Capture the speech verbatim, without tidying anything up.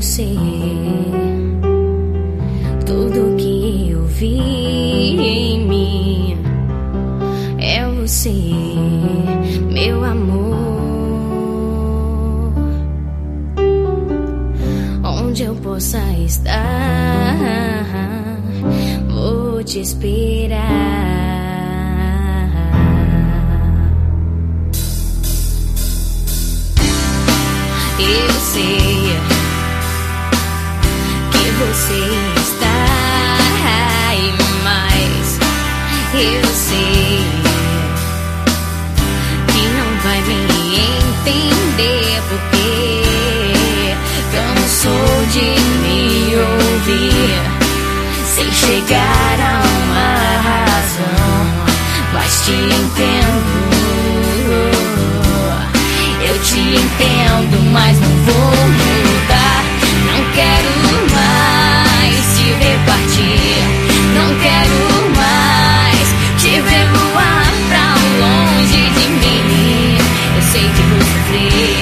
você. Tudo que eu vi em mim é você, meu amor. Onde eu possa estar, vou te esperar. Eu sei que você está aí, mas eu sei que não vai me entender, porque cansou de me ouvir sem chegar a uma razão. Mas te entendo, eu te entendo, mas não vou mudar. Não quero mais te ver partir, não quero mais te ver voar pra longe de mim. Eu sei que vou sofrer,